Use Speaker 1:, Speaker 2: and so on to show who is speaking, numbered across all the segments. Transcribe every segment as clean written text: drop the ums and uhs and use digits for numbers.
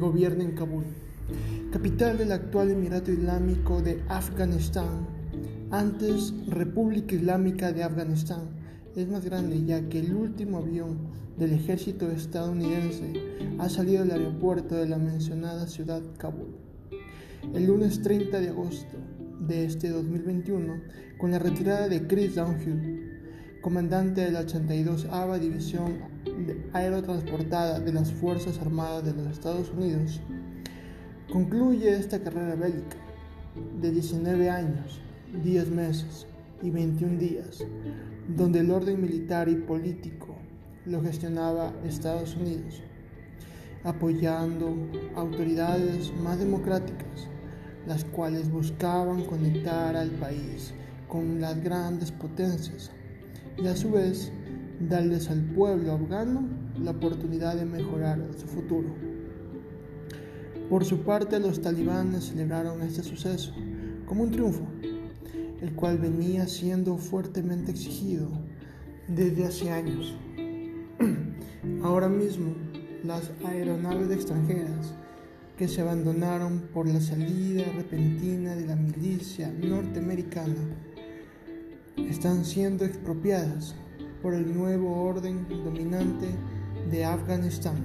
Speaker 1: gobierna en Kabul, capital del actual Emirato Islámico de Afganistán, antes República Islámica de Afganistán. Es más grande ya que el último avión del ejército estadounidense ha salido del aeropuerto de la mencionada ciudad Kabul el lunes 30 de agosto de este 2021, con la retirada de Chris Downhill, comandante de la 82ª División Aerotransportada de las Fuerzas Armadas de los Estados Unidos. Concluye esta carrera bélica de 19 años, 10 meses y 21 días, donde el orden militar y político lo gestionaba Estados Unidos, apoyando autoridades más democráticas, las cuales buscaban conectar al país con las grandes potencias y a su vez darles al pueblo afgano la oportunidad de mejorar su futuro. Por su parte, los talibanes celebraron este suceso como un triunfo, el cual venía siendo fuertemente exigido desde hace años. Ahora mismo, las aeronaves extranjeras que se abandonaron por la salida repentina de la milicia norteamericana están siendo expropiadas por el nuevo orden dominante de Afganistán.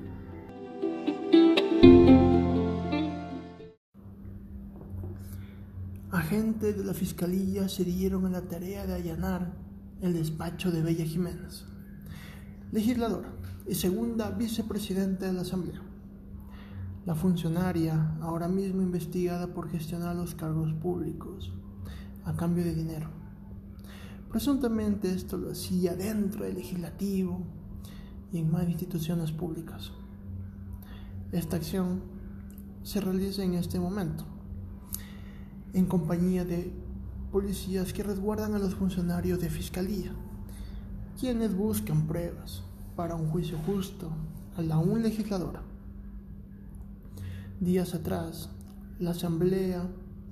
Speaker 1: Agentes de la Fiscalía se dieron a la tarea de allanar el despacho de Bella Jiménez, legisladora y segunda vicepresidenta de la Asamblea. La funcionaria, ahora mismo investigada por gestionar los cargos públicos a cambio de dinero. Presuntamente esto lo hacía dentro del legislativo y en más instituciones públicas. Esta acción se realiza en este momento en compañía de policías que resguardan a los funcionarios de fiscalía, quienes buscan pruebas para un juicio justo a la aún legisladora. Días atrás, la Asamblea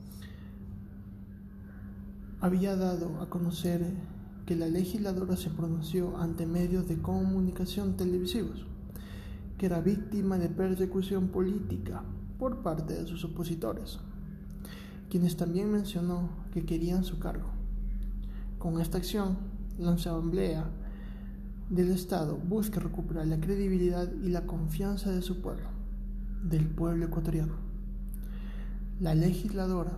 Speaker 1: había dado a conocer que la legisladora se pronunció ante medios de comunicación televisivos, que era víctima de persecución política por parte de sus opositores, quienes también mencionó que querían su cargo. Con esta acción, la Asamblea del Estado busca recuperar la credibilidad y la confianza de su pueblo, del pueblo ecuatoriano. La legisladora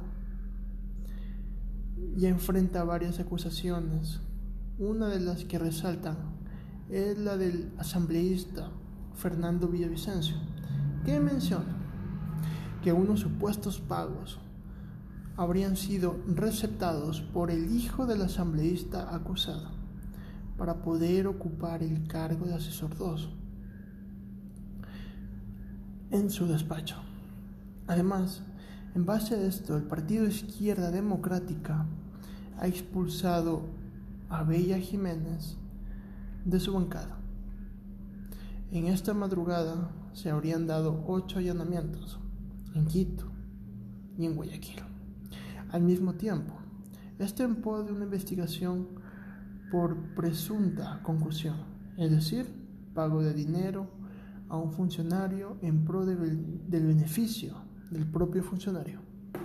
Speaker 1: ya enfrenta varias acusaciones. Una de las que resaltan es la del asambleísta Fernando Villavicencio, que menciona que unos supuestos pagos habrían sido receptados por el hijo del asambleísta acusado para poder ocupar el cargo de asesor 2 en su despacho. Además, en base a esto, el Partido Izquierda Democrática ha expulsado a Bella Jiménez de su bancada. En esta madrugada se habrían dado 8 allanamientos en Quito y en Guayaquil. Al mismo tiempo, esto en pos de una investigación por presunta concusión, es decir, pago de dinero a un funcionario en pro del beneficio del propio funcionario.